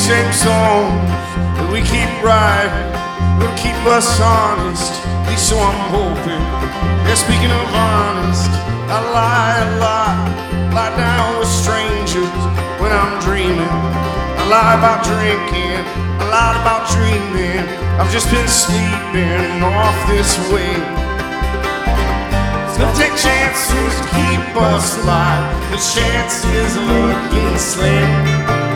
same song that we keep writing will keep us honest, at least so I'm hoping. Yeah, speaking of honest, I lie down with strangers when I'm dreaming. I lie about drinking, I lied about dreaming. I've just been sleeping off this way. It's gonna take chances to keep us alive. The chances looking slim.